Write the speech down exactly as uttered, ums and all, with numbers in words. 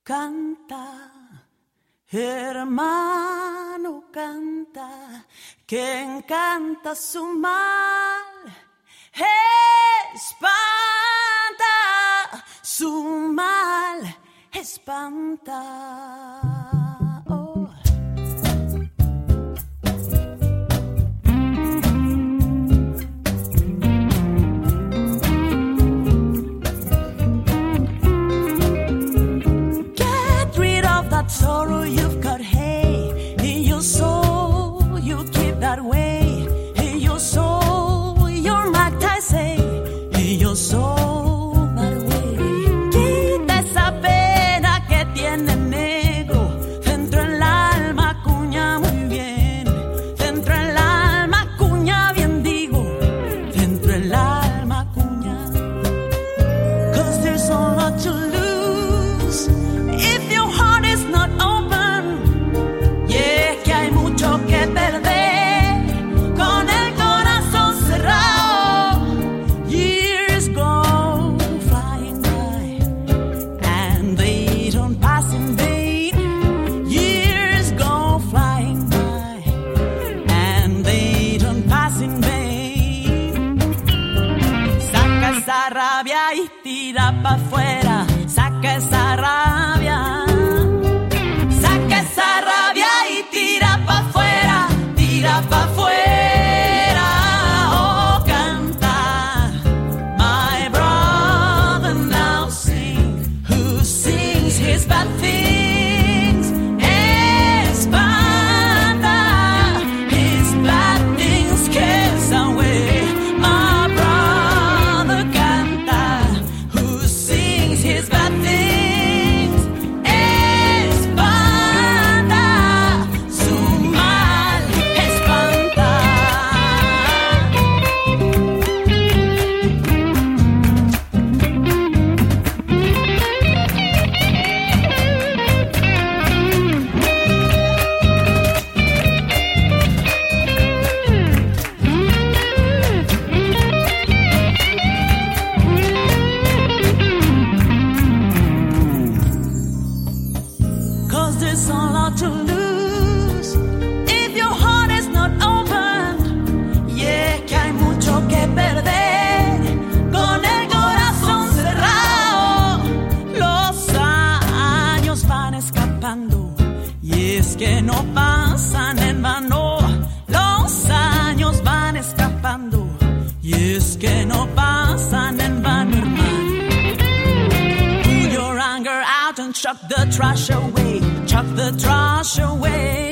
Canta, hermano, canta, que encanta su mal, espanta, su mal, espanta. Oh. Sorrow you've got, hey, in your soul, you keep that way. In your soul, you're Mike Tyson. In your soul, that way. Quita esa pena que tiene negro. Dentro el alma cuña muy bien. Dentro el alma cuña bien digo. Dentro el alma cuña. Cause there's so much to lose. If your heart is not open, yeah, que hay mucho que perder con el corazón cerrado. Years go flying by and they don't pass in vain. Years go flying by and they don't pass in vain. Saca esa rabia y tira pa' afuera. Saca esa rabia, saca esa rabia y tira pa' afuera, tira pa' afuera. Oh, canta, my brother now sing, who sings his bad things, espanta, his bad things scares away. My brother canta, who sings his bad things. Que no pasan en vano, los años van escapando, y es que no pasan en vano, hermano. Pull your anger out and chuck the trash away, chuck the trash away.